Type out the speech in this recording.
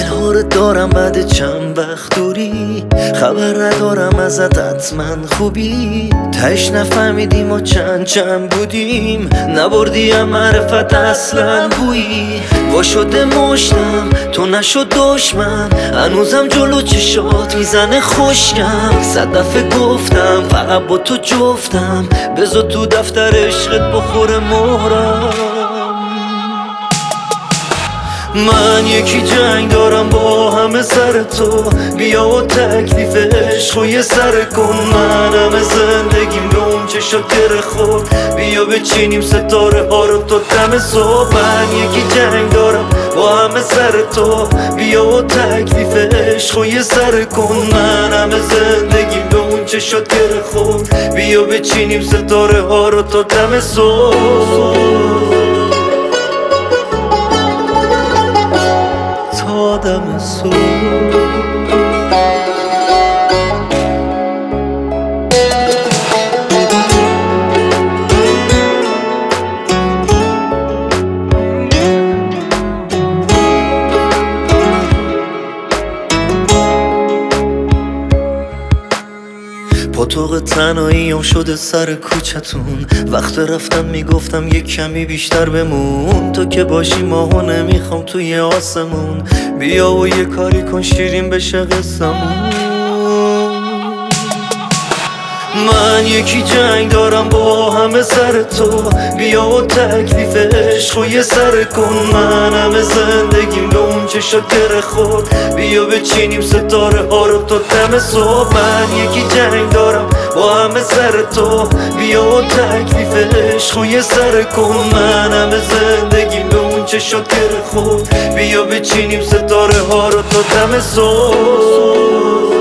نهارت دارم بعد چند وقت دوری، خبر ندارم ازت حتما خوبی. تهش نفهمیدیم ما چند بودیم، نبردیم معرفت اصلا بویی. وا شده مشتم تو نشد دشمن، هنوزم جلو چشات میزنه خوشگم. 100 دفعه گفتم فقط با تو جفتم، بذار تو دفتر عشقت بخوره مهرم. من یکی جنگ دارم با همه سر تو، بیا و تکلیف عشق و یه سر کن. من همه زندگیم به اون چشات گره خورد، بیا بچینیم ستاره ها رو تا دم صبح. من یکی جنگ دارم با همه سر تو، بیا و تکلیف عشق و یه سر کن. من همه زندگیم به اون چشات گره خورد، بیا بچینیم ستاره ها رو تا دم صبح. دم صبح پاتوق تنهاییم شده سر کوچتون، وقت رفتم میگفتم یه کمی بیشتر بمون. تو که باشی ماهو نمیخوام توی آسمون، بیا و یه کاری کن شیرین بشه قصمون. من یکی جنگ دارم با همه سر تو، بیا و تکلیف عشق و یه سر کن. من همه زندگیم به اون چشات گره خورد، بیا بچینیم ستاره ها رو تا دم صبح. من یکی جنگ دارم با همه سر تو، بیا و تکلیف عشق و یه سر کن. من همه زندگیم به اون چشات گره خورد، بیا بچینیم ستاره ها رو تا دم صبح.